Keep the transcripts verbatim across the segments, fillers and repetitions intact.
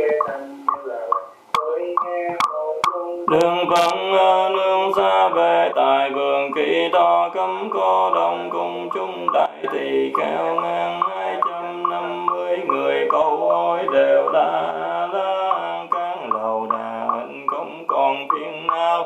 Đường vắng nương xa về tại vườn kỳ to cấm có đông cùng chúng đại tỳ kheo ngang hai trăm năm mươi người câu ôi đều đã lá cán lầu đà hạnh không còn phiền não.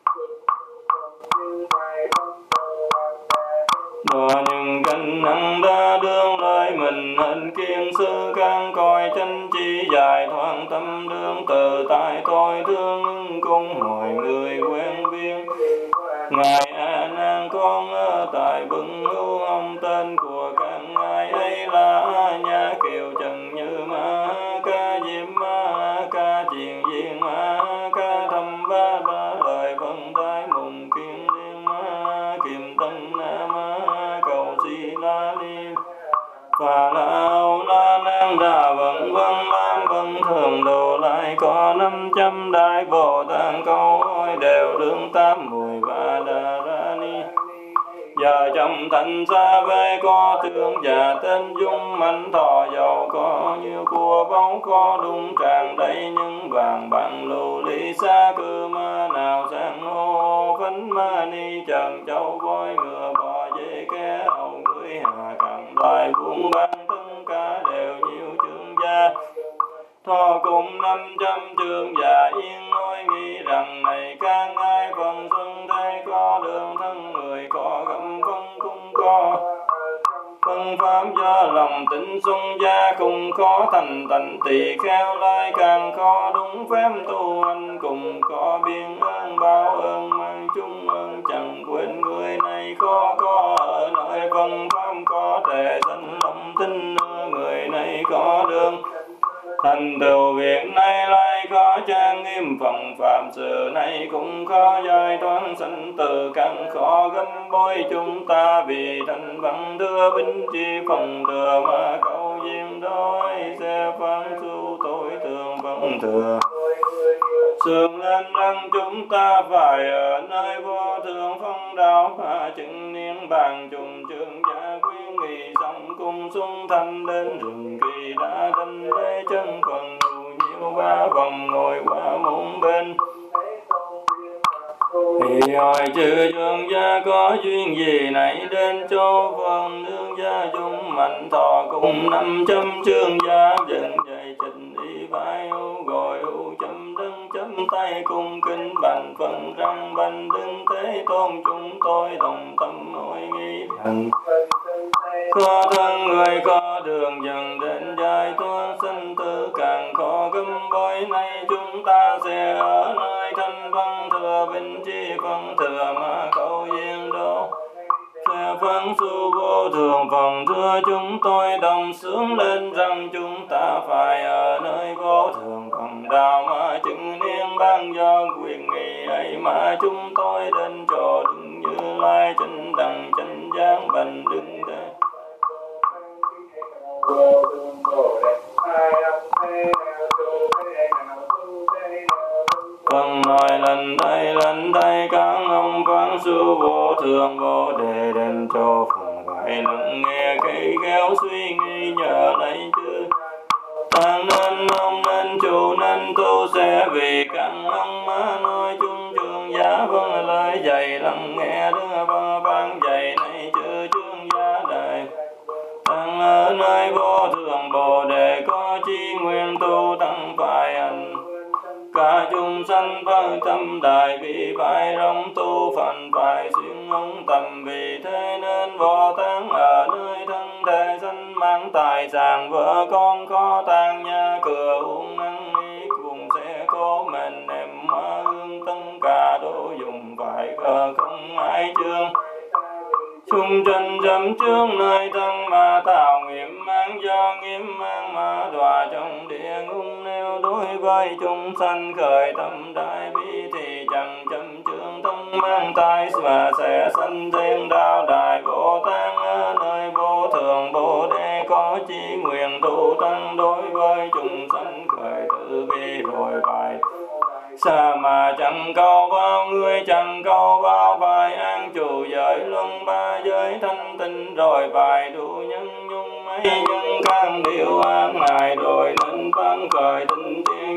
Đò những cánh nắng đã đương lời mình hình kiên sư can coi chân chi dài thoáng tâm đương từ tại tôi thương cùng mọi người quen viên. Ngài A Nan con ở tại bưng hữu ông tên của các ngài ấy là Nha Kiều Trần Như Ma Ca Diệm Ma Ca Triền Viên Ma Ca Thâm Ba Ba lời vân đai mùng kiên liên Ma Kiềm Tân Na Ma Cầu Si La Liên và Lão La Nan Đà Vận Vân Lam Vân Thường Đồ lại có năm trăm đại Bồ Tát câu hỏi đều đương tam mùi và đà ra ni. Giờ trong thành xa về có thương già tên dung mạnh thọ giàu có như cua báu có đúng tràn đầy những vàng bạc lưu ly xa cư ma nào sang hô phấn ma ni trần châu voi ngựa bò dê ke ầu cưới hà càng loài buôn bán tất cả đều nhiều chương gia. Thọ cùng năm trăm trường già yên ngôi nghĩ rằng này ca ngài phần xuân thế có đường thân người có gầm phân cũng có phân pháp do lòng tịnh xuân gia cùng có thành tịnh tỳ kheo lai càng có đúng phép tu anh cùng có biên ơn bao ơn mang chung ơn chẳng quên người này khó có ở nơi phân pháp có thể sanh lòng tin người này có đường thành tựu việc này lại có trang nghiêm phòng phạm sự này cũng khó giải thoát sanh từ căn khó gấp bối chúng ta vì thành văn đưa binh chi phòng thừa mà câu diêm đói xe phán su tối thường vẫn thừa sương lên đăng chúng ta phải ở nơi vô thường phong đạo hạ chứng niên bàn trùng trường gia quyến nghị xong cùng xuân thanh đến rừng kỳ đã đinh lê chân phần đủ nhiều ba vòng ngồi qua bốn bên. Thì hỏi chư dương gia có duyên gì nãy đến chỗ phần nương gia dung mạnh thọ cùng năm trăm chương gia dựng dày trình đi vai hữu gọi hữu chấm đứng chấm tay cung kinh bành phần răng bành đứng thế tôn chúng tôi đồng tâm hội nghĩ rằng có thân người có đường dần đến giải thoát sinh tử càng khó gấm bối nay chúng ta sẽ ở nơi thanh văn thừa vinh chi phân thừa mà cầu duyên độ sẽ phân su vô thường phần thưa chúng tôi đồng sướng lên rằng chúng ta phải ở nơi vô thường phần đạo mà chứng niên ban do quyền nghị ấy mà chúng tôi đến chỗ đứng Như Lai chân đẳng chân giác bành đứng đây. Phần nói lần đây lần đây các ông quán sư vô thường vô đề đến cho phần phải lắng nghe cây kéo suy nghĩ nhờ lấy chứ tăng nên ông nên chủ nên tu sẽ vì các ông má nói chung trường giá vâng lời dạy lắng nghe đưa vâng ban dạy này chữ chương giá đời tăng ở nơi vô thường bồ đề có chi nguyên tu tăng phải hành cả chúng sanh với tâm đại bi phải rong tu phần phải xuyên ông tầm vì thế nên Bồ Tát ở nơi thân thể sanh mang tài sản vợ con khó tàn nhà cửa uống ăn ý cùng sẽ cố mình em hóa hương tất cả đồ dùng phải cờ không ai chương chung chân dâm chương nơi thân mà tạo nghiệp mang do nghiệp mang mà đọa trong địa ngục nếu đối với chúng sanh khởi tâm đại bi thì chẳng chậm chương thân mang tai và sẽ sanh thiên đạo đại Bồ Tát ở nơi vô thường bồ đề có chí nguyện tu tăng đối với chúng sanh khởi từ bi rồi phải xa mà chẳng cầu bao người chẳng cầu bao phải an trụ giới luân ba giới thanh tịnh rồi phải đủ nhân nhung mấy nhân căn điều an ngài rồi nên ban khởi tinh tiến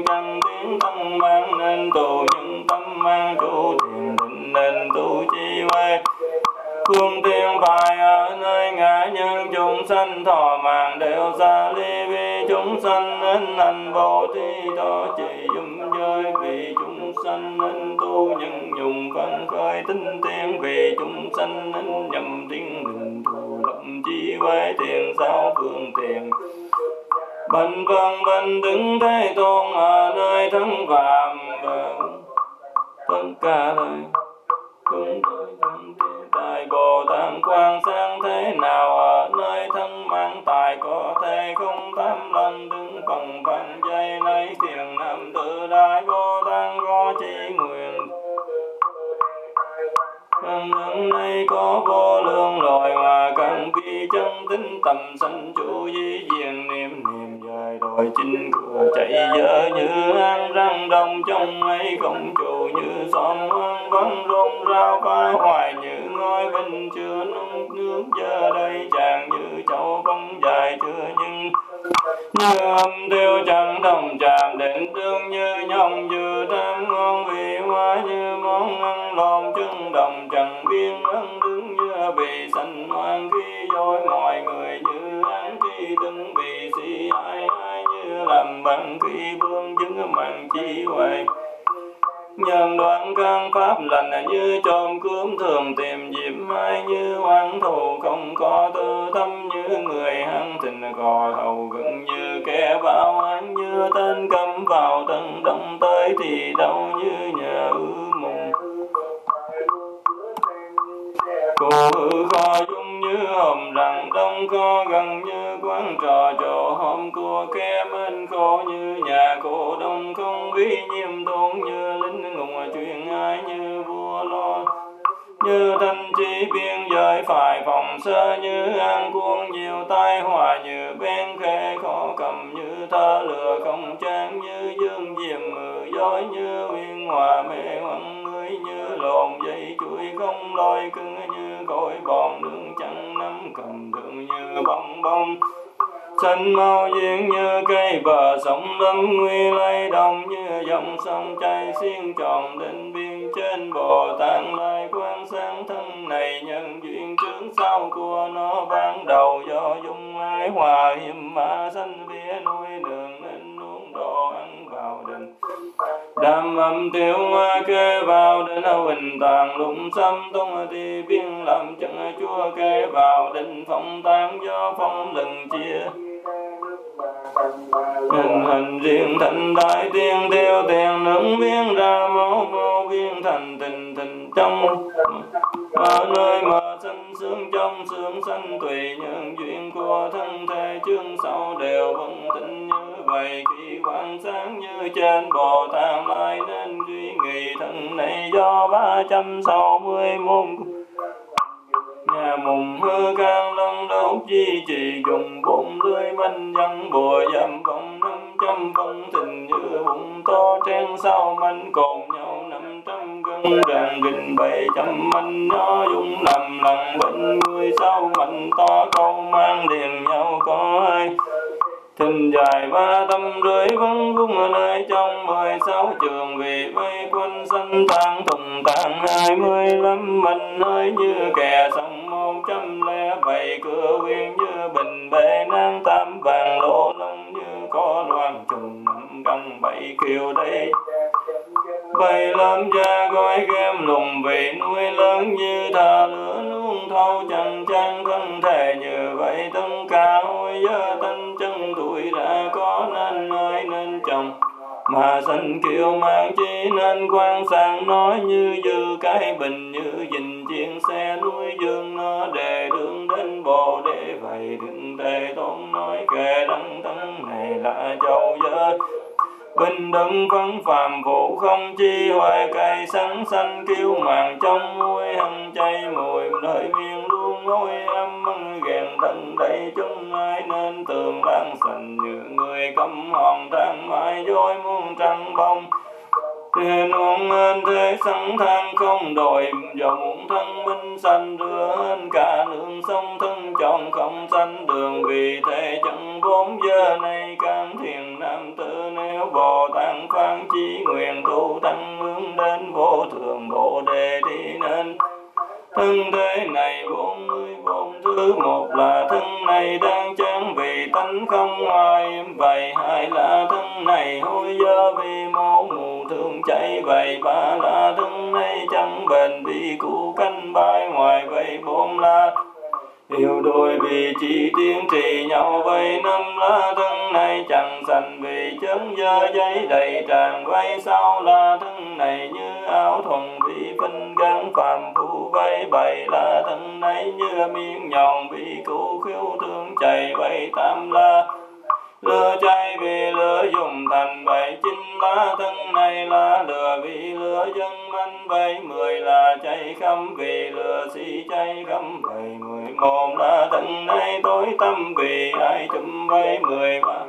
văn tiếng thân mang nên tu nhân tâm mang chủ thiền định nên tu chi huệ. Phương tiên phải ở nơi ngã nhân chúng sanh thọ mạng đều xa ly vì chúng sanh nên hành vô thi đó chỉ dùm giới vì chúng sanh nên tu nhân dùng phân khởi tinh tiến vì chúng sanh nên nhầm tiếng định tu lập chi huệ tiền sáu phương tiền. Bần vân vân đứng Thế Tôn ở nơi thân phạm tất cả đời chúng tôi thân tại Bồ Tát quan sang thế nào ở nơi thân mang tài có thể không tham lần đứng phòng văn dây lấy thiền nam tự đại Bồ Tát có chí nguyện. Thân thân này có vô lượng loài mà cần vi chân tính tầm sanh chủ di diện niệm niệm dài đòi chính cửa chạy dở như ăn răng đông trong ấy không trụ như xóm hoang vắng rôn rao phá hoài như ngôi bình chưa nung nước giờ đây chàng như châu vắng dài chưa nhưng như âm tiêu chẳng đồng chạm đến tương như nhông như tham ngon vị hoa như món ăn lòm chân đồng chẳng biên ân đứng như bị sanh hoang khi dối mọi người như án khi từng bị si ai ai như làm bằng khi vương chứng mạng chi huệ. Nhân đoạn căn pháp lành như trộm cướp thường tìm dịp ai như oán thù không có tư tâm như người hăng thịnh gò hầu gần như kẻ báo án như tên cấm vào tận đông tới thì đâu như nhà ư mùng. Cô hư kho dung như hòm rằng đông kho gần như quán trò chỗ hôm của kẻ bên khô như nhà cổ đông không vi nhiêm tôn như lính ngùng chuyện ai như vua lo như thanh trí biên giới phải phòng sơ như an quân nhiều tai họa như bên khê khó cầm như thơ lừa không trang như dương diệm mờ dối như uyên hòa mê hoang người như lồn dây chuỗi không lôi cưng như khối bòn đường trắng nắm cầm thường như bong bong xanh mau duyên như cây bờ sông lâm nguy lay động như dòng sông chảy xiên tròn đến biên trên Bồ Tát lại quan sáng thân này nhân duyên trước sau của nó ban đầu do dung ái hòa hiểm mà sanh vía nuôi đường nên nuông đồ ăn vào đình đam âm tiêu hoa kê vào đến huỳnh tàng lũng xăm tung thì biên làm chân chúa kê vào đình phong tán do phong lừng chia hình hình riêng thành đại tiên tiêu tiền nướng biến ra máu máu biến thành tình tình trong ở nơi mà sanh sướng trong sướng sanh tùy nhân duyên của thân thể chương sau đều vững tĩnh như vậy khi quan sáng như trên Bồ Tát lại nên duy nghị thân này do ba trăm sáu mươi môn nhà mùng hư can lân đốt di trì dùng bốn lưới bánh dân bùa dâm vòng năm trăm phong tình như bụng to trên sau manh cồn nhau năm trăm gân ràng gìn bảy trăm manh nó dung lầm lần bệnh người sau mạnh to câu mang liền nhau có ai thình dài ba tâm rưỡi vẫn vung ở nơi trong mười sáu trường vì vây quân sanh tan thùng tan hai mươi lăm mình hơi như kẻ sông một trăm lẻ bảy cửa viên như bình bể nang tam vàng lỗ lông như có loan trùng năm căn bảy kiều đây bảy lâm gia gói ghém lùng vì nuôi lớn như thà lửa nuông thâu chẳng chẳng thân thể như vậy tất cả hôi dơ tân chân tuổi đã có nên nơi nên chồng mà sanh kiều mang chi nên quan sang nói như dư cái bình như dình chiên xe núi dương nó đề đường đến Bồ Đề vậy đừng Thế Tôn nói kẻ đăng thân này là châu giới bình đẳng phân phàm phụ không chi hoài cây sắn xanh kiêu màng trong muối hăng chay mùi đời miên luôn ngôi âm măng gèn thân đầy chúng ai nên tường lan sành như người cấm hòn than mãi dối muôn trăng bông Thiên uống ơn thế sẵn than không đổi dầu muộn thân minh sanh đưa hơn cả nương sông thân chọn không sanh đường vì thế chẳng vốn giờ này can thiền nam tử nếu Bồ Tát chi nguyện tu tăng hướng đến vô thượng bồ đề đi nên. Thân thế này bốn mươi bốn thứ, một là thân này đang chán vì tánh không ai vậy, hai là thân này hôi dơ vì máu mù thương chảy vậy, ba là thân này chẳng bền vì củ canh bay ngoài vậy, bốn là yêu đôi vì chỉ tiếng trì nhau vậy, năm là thân này chẳng sành vì chấn dơ giấy đầy tràn vậy, sáu là thân này như áo thuần vì phân gan phàm phu vậy, bảy là thân này như miếng nhọn vì cũ khiếu thương chảy vậy, tám là lửa cháy vì lửa dùng thành vậy, chín là thân này là lửa vì lửa dân manh vậy, mười là cháy khăm vì lửa xì cháy khăm vậy, mười một là thân này tối tâm vì ai chùm vậy, mười ba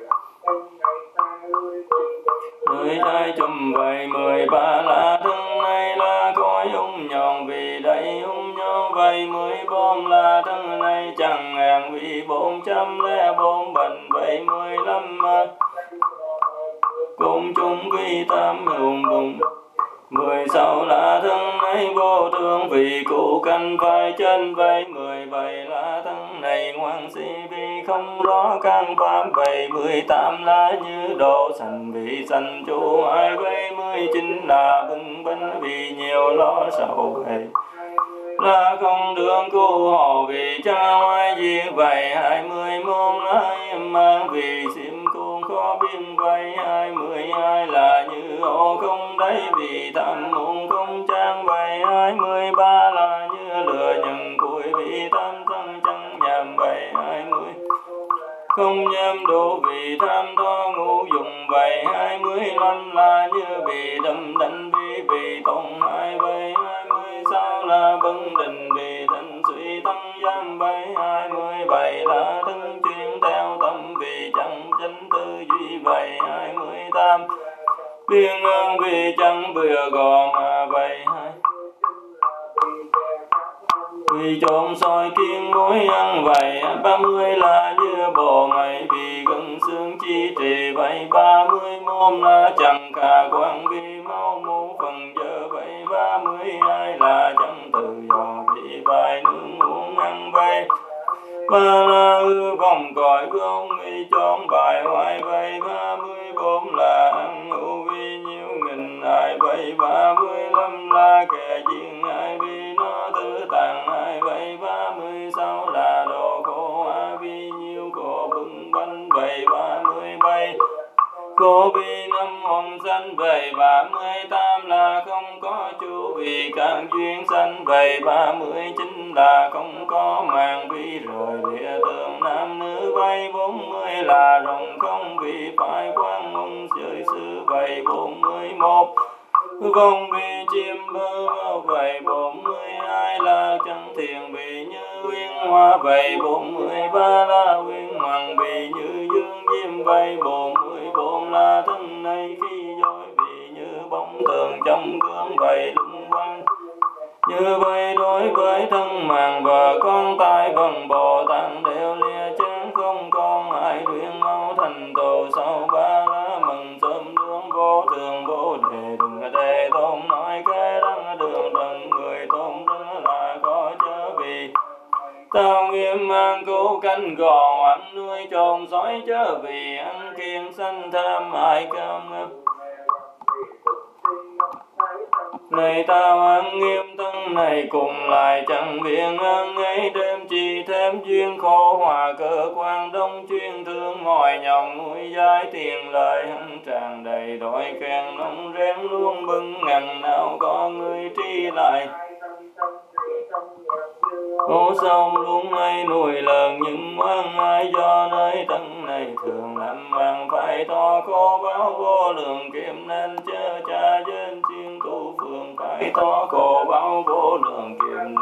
mười hai chùm vậy, mười ba là thân này là khói ung nhọn vì đầy ung nhọn vậy, mười bốn là thân này chẳng ngàn vì bốn trăm lẻ bốn bệnh vậy, mười lăm cùng chung vì tam hùng bùng, mười sáu là thân này vô thường vì cụ canh vai chân vậy, mười bảy là thân này ngoan si vì không rõ can pháp vậy, mười tám là như độ sanh vì sanh chủ ai vậy, mười chín là bưng binh vì nhiều lo sầu vậy, là không đường cứu hộ vì cha ngoại diệt vậy, hai mươi môn là im mang vì xiêm cuồng khó biên vậy, hai mươi hai là như ô không đáy vì tham môn không trang vậy, hai mươi ba là như lửa nhận củi vì tham sân chẳng nhàm vậy, hai mươi không nhâm đủ vì tham tho ngũ dụng vậy, hai mươi lăm là như bị đâm đánh vì vì tổn hại vậy, hai mươi sáu là bấn định vì thành suy tăng giam vậy, hai mươi bảy là thân chuyên theo tâm vì chẳng chánh tư duy vậy, hai mươi tám biên ương vì chẳng bừa gò mà vậy, hai vì trộm soi kiên mối ăn vậy, ba mươi là như bộ mày vì gần xương chi trì vậy, ba mươi môn là chẳng khả quan vì máu mũ phần giờ vậy, ba mươi hai là chẳng tự do vì bài nương uống ăn vậy, ba là hư vòng cõi gông vì chốn bài hoài vậy, ba mươi bốn là ăn ngủ vì nhiều nghìn ai vậy, ba mươi lăm là kẻ diện ai vì nó tư tàn ai vậy, ba mươi sáu là đồ khổ ai vì nhiều khổ bưng bánh vậy, ba mươi bảy khổ vì năm hồng sanh vậy, ba mươi tám là không có chủ vì các duyên sanh vậy, ba mươi chín là không có màng vì rồi lìa tường nam nữ vậy, bốn mươi là rồng không vì phải quan mông chơi sư vậy, bốn mươi mốt không vì chim bơ vơ vậy, bốn mươi hai là chẳng thiền vì như uyên hoa vậy, bốn mươi ba là uyên hoàng vì như dương diêm vậy, bốn mươi bốn là thân này khi dối vì như bóng tường trong gương vậy, lung quanh như vậy đối với thân màng vợ con tai vần Bồ Tát đều lìa chán không còn ai luyện mau thành tổ, sau ba lá mừng sớm đường vô thường vô đề đừng đề tôn nói cái đăng đường đừng người tôn rất là khó chớ vì tao nghiêm mang cố canh gò ăn nuôi trồn sói chớ vì ăn kiêng sanh tham ai cam ngập. Này tao ăn nghiêm thân này cùng lại chẳng biện ăn ấy, đêm chi thêm duyên khổ hòa cơ quan đông chuyên thương ngồi nhòng mũi dài tiền lời hắn tràn đầy đói khen nóng rén luôn bưng ngần nào có người tri lại. Hố sông luôn hay nuôi lợn nhưng ngoan ai do nơi thân này thường làm mang phải to khổ báo vô lượng kiếp nên chớ cha dân chuyên tu phương phải to khổ báo vô lượng kiếp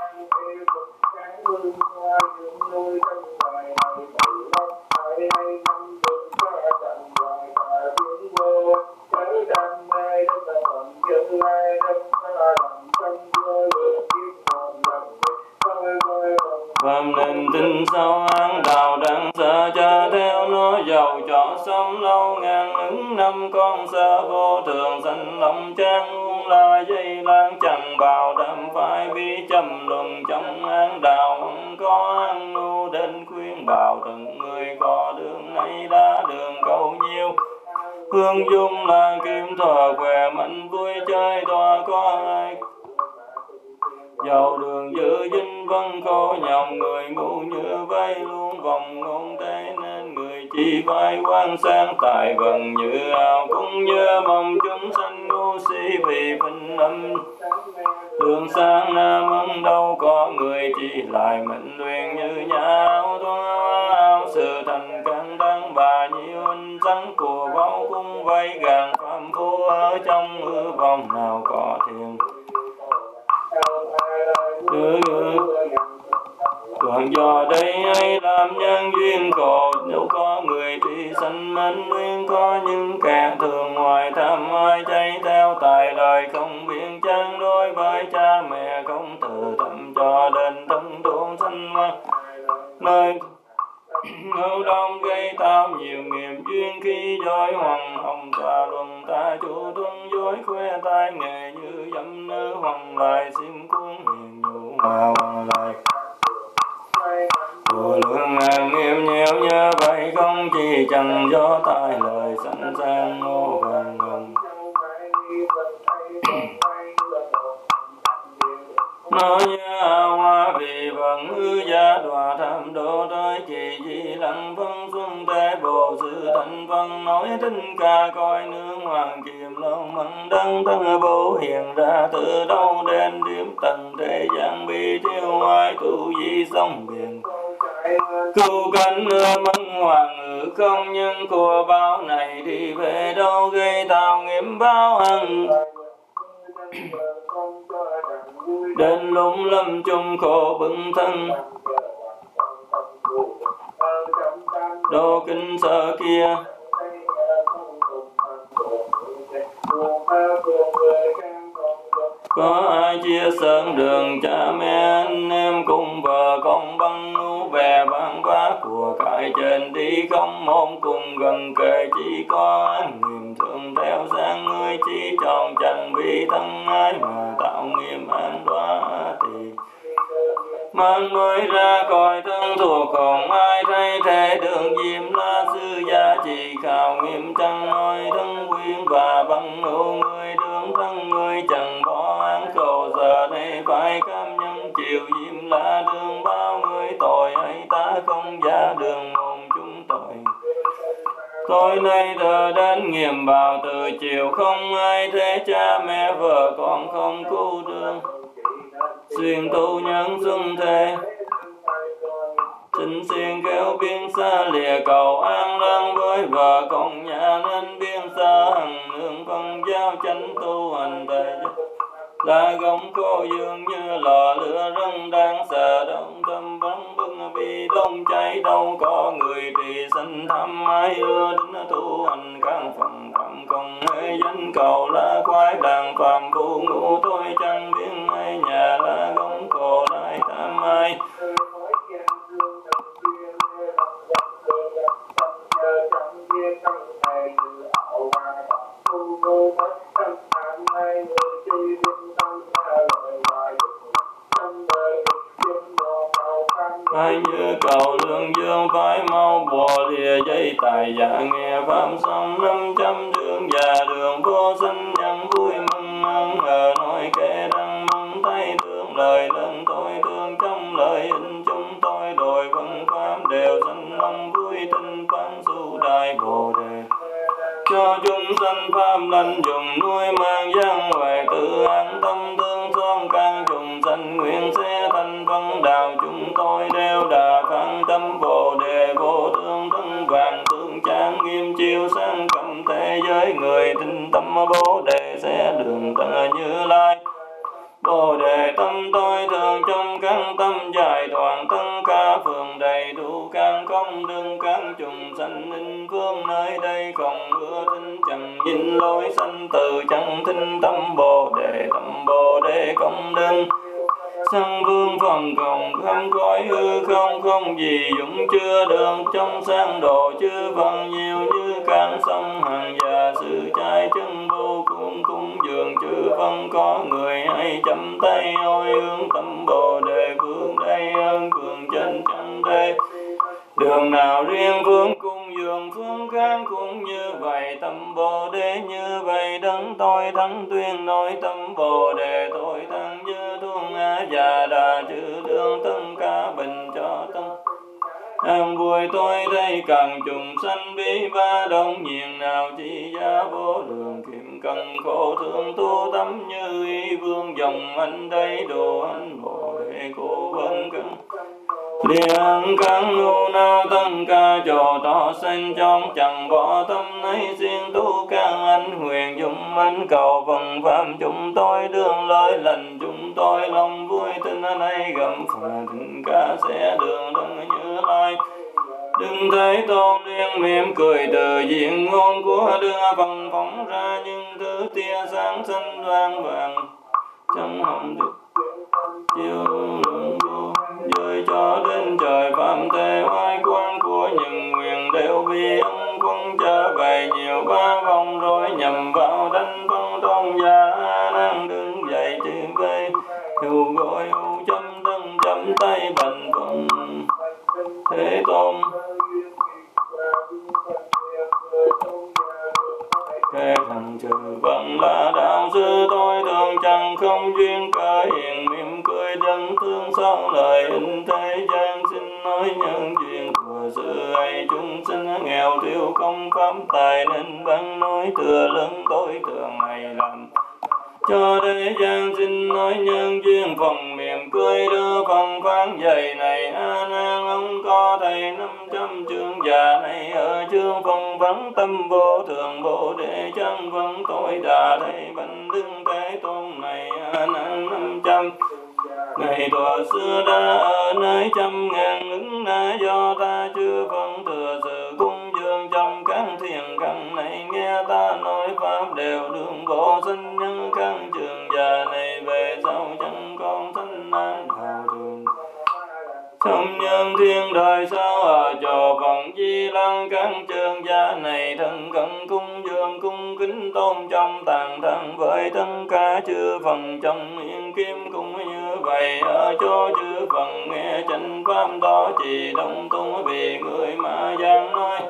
Phạm nên tin sao an đạo đang sợ cha theo nó giàu cho sống lâu ngàn ứng năm con sơ vô thường sanh lòng trang uống la dây lan chẳng bào đam phái bi châm luận trong an đạo không có ăn nu đến khuyên bảo từng người có đường này đã đường cầu nhiều hương dung là kim thọ khỏe mạnh vui chơi tòa có ai giàu đường giữ dinh vân khô nhọc người ngu như vây luôn vòng ngôn thế nên người chỉ vai quan sang tài gần như ao cũng như mong chúng sanh ngu si vì phình âm đường sang nam ân đâu có người chỉ lại mệnh luyện như nhau thoa sự thành căn tăng bà nhiều ánh sáng của bao cung vây gàng phạm phu ở trong hư vọng nào có thiền còn do đây ai làm nhân duyên khổ nếu có người thì sanh mến luyện có những kẻ thường ngoài tham ai chạy theo tài lời không biện trang đối với cha mẹ không tự tâm cho đến thân thôn sanh ma nơi ngưu đông gây tạo nhiều nghiệp duyên khi dối hoàng hồng tòa luận ta chủ tuân dối khoe tai nghề như dâm nữ hoàng lại xiêm cuốn hiền nhũ mà hoàng lại của lượng ngàn nghiêm nhiều như vậy không chỉ chẳng do tai lời sẵn sang ngô vàng ngầm nói như hoa vì vận hư gia đọa tham đô tới kỳ di lăng vân xuân tế bồ sư thành vân nói tính ca coi nương hoàng kiềm lâu măng đăng thân vô hiện ra từ đâu đến điểm tầng thế gian bi tiêu hoài tu di sông biển cứu cánh ưa mân hoàng ngự không nhân của báo này đi về đâu gây tạo nghiệp báo hằng đến lúc lâm chung khổ bưng thân đô kinh sợ kia có ai chia sớm đường cha mẹ anh em cùng vợ con băng ngu bè vang vá của cải trên đi không môn cùng gần kề chỉ có anh niềm thương theo sang người chỉ tròn chẳng vì thân ai mà tạo nghiệp an đoá thì mang nuôi ra khỏi thân thuộc không ai thay thế đường diệm la sư gia chỉ khảo nghiêm chẳng nói thân quyến và bằng hữu người đường thân người chẳng bỏ án khổ giờ đây phải cam nhân chịu diệm la đường bao người tội ấy ta không ra đường môn chúng tội tối nay thờ đến nghiệm bào từ chiều không ai thế cha mẹ vợ con không cứu đường xuyên tu nhân xuân thế xin xuyên kéo biên xa lìa cầu an lăng với vợ con nhà nên biên xa hằng nương con giao chánh tu hành thầy là gông cô dương như lò lửa răng đang sợ đông tâm vắng bưng vì đông cháy đâu có người thì sanh thăm ai ưa đến tu hành căn phần phạm công hễ danh cầu lá khoái đàn phàm phu ngũ tôi chẳng biết ai nhà lá gông cổ đại tham ai ai như cầu lương dương phải mau bò lìa dây tài dạ nghe pháp xong năm trăm đường già đường vô sinh nhân vui mừng ơn ngờ nói kẻ đang mong thấy thương lời lên tôi thương trong lời in chúng tôi đòi văn pháp đều sanh lòng vui tinh phán su đại bồ đề cho chúng sanh pháp lành dùng nuôi mang giang hoài tự an tâm thương son can trùng sanh nguyện sẽ thành văn đạo chúng tôi đều đà phán tâm bồ đề vô thương thân vàng tương trang nghiêm chiếu sáng cầm thế giới người tinh tâm bồ đề sẽ đường tận như lai bồ đề tâm tôi thường trong căn tâm dài toàn thân ca phường đầy đủ can công đương can trùng sanh linh phương nơi đây không ưa tinh chẳng nhìn lối sanh từ chẳng tinh tâm bồ đề tâm bồ đề công đương sanh vương phần cộng không cõi hư không không gì dũng chưa đường trong sang đồ chư phần nhiều như can sông hàng già hai chân vô cùng cúng dường chư phân có người hay chấm tay ôi hướng tâm bồ đề phương đây ơn cường chân chân đây. Đường nào riêng phương cung dường phương khác cũng như vậy tâm bồ đề như vậy đấng tôi thắng tuyên nói tâm bồ đề tôi thắng như thuông a già đà chư đương tất cả bình cho tâm. An vui tôi đây càng trùng sanh bi ba đông nhiên nào chi giá vô lượng kiệm cần khổ thương tu tâm như y vương dòng anh đây đồ anh bồ đề cô vân cân. Liên căn ngu na tân ca trò tỏ sinh trong chẳng bỏ tâm ấy riêng tu can anh huyền dung anh cầu phần phạm chúng tôi đương lời lành chúng tôi lòng vui tin anh ấy gầm phà tình ca sẽ đường đấng như lai. Đừng thấy tôn liên mỉm cười từ diện ngôn của đưa phần phóng ra những thứ tia sáng xanh vàng vàng trong hồng đức chiếu lượng vô rơi cho đến trời phạm thế oai quan của những nguyện đều bi ông quân cha bày nhiều ba vòng rồi nhằm vào đánh phân tôn gia năng đứng dậy trên vây hưu gọi hưu chấm thân chấm tay bành phần thế tôn. Kẻ thằng trừ vẫn là đạo sư tôi thường chẳng không duyên cơ hiền mỉm cười đấng thương xót lời in thế gian xin nói nhân duyên của sự ấy chúng sinh nghèo thiếu không pháp tài nên bắn nói thừa lớn tôi thường ngày làm cho thế gian xin nói nhân duyên phần mỉm cười đưa phần phán dày này a nan ông có thầy năm trăm chương già này ở chương phần vắng tâm vô thường bồ đề chân vẫn tôi đà thầy bánh đứng thế tôn này a nan năm trăm ngày thuở xưa đã ở nơi trăm ngàn ứng na do ta chưa phân thừa sự cung dương trong các thiền căn này nghe ta nói pháp đều đường bộ sinh nhân căn trường già này về sau chẳng con thánh nan hào thường trong nhân thiên đời sau ở chỗ phần di lăng các trường gia này thân cận cung dương cung kính tôn trong tàn thân với tất cả chư phần trong yên kim cũng như vậy ở chỗ chư phần nghe chánh pháp đó chỉ đông tung vì người mà giang nói.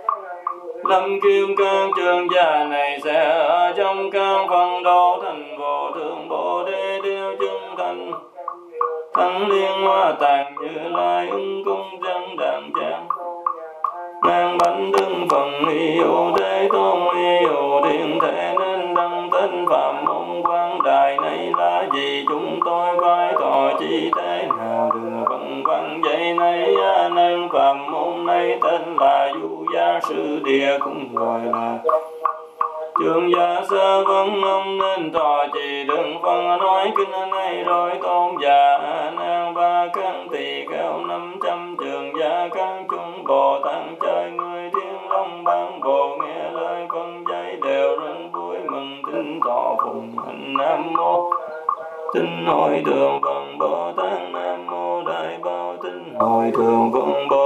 Lâm kim các trường gia này sẽ ở trong các phần độ thành vô thượng bồ đề đều chứng thành thắng liên hoa tàn như lai ứng cung dân đàn trang nàng bánh đứng phần yêu thế tôn yêu thiên thể nên đăng tên phạm môn quan đài này là gì chúng tôi vai trò chi thế nào đưa phần văn dạy này a nan phạm môn này tên là du gia sư địa cũng gọi là trường gia sơ vấn ông nên tòa chỉ đừng phân nói kinh này rồi tôn giả nàng ba căn tỳ kheo năm trăm trường gia căn chúng bồ tát chơi người thiên long ban bồ nghe lời phân dạy đều rất vui mừng tin tỏ phụng hành nam mô tin hội thượng phật bồ tát nam mô đại bảo tin hội thượng phật bồ